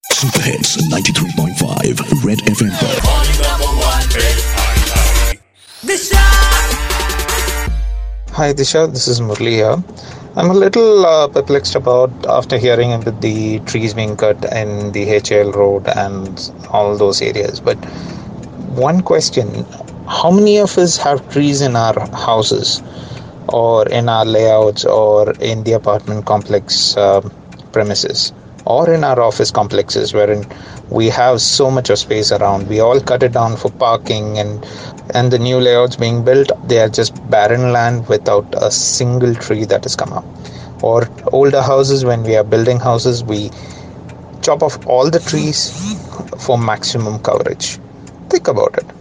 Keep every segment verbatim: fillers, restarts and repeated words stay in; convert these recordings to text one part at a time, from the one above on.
Super Hits ninety-three point five Red F M पर Hi Disha, this is Murli here. I'm a little uh, perplexed about after hearing about the trees being cut in the H A L road and all those areas. But one question, how many of us have trees in our houses or in our layouts or in the apartment complex uh, premises or in our office complexes wherein we have so much of space around? We all cut it down for parking, and and the new layouts being built, they are just barren land without a single tree that has come up. Or older houses, when we are building houses, we chop off all the trees for maximum coverage. Think about it.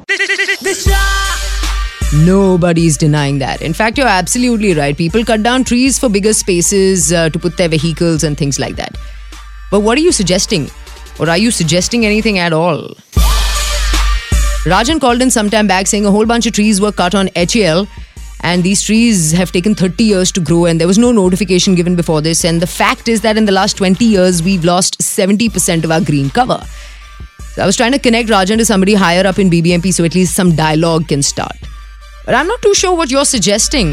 Nobody's denying that. In fact, you're absolutely right. People cut down trees for bigger spaces uh, to put their vehicles and things like that. But what are you suggesting? Or are you suggesting anything at all? Rajan called in some time back saying a whole bunch of trees were cut on H A L, and these trees have taken thirty years to grow, and there was no notification given before this. And the fact is that in the last twenty years, we've lost seventy percent of our green cover. So I was trying to connect Rajan to somebody higher up in B B M P so at least some dialogue can start. But I'm not too sure what you're suggesting.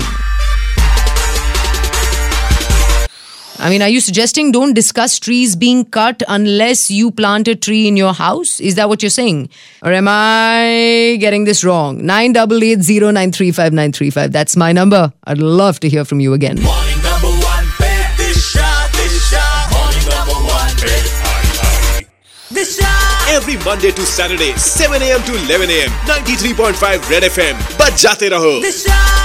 I mean, are you suggesting don't discuss trees being cut unless you plant a tree in your house? Is that what you're saying? Or am I getting this wrong? nine eight eight zero nine three five nine three five. That's my number. I'd love to hear from you again. Morning number one, Disha, Disha. Morning number one, Disha. Every Monday to Saturday, seven a.m. to eleven a.m. ninety-three point five Red F M. Baj jate raho. Disha.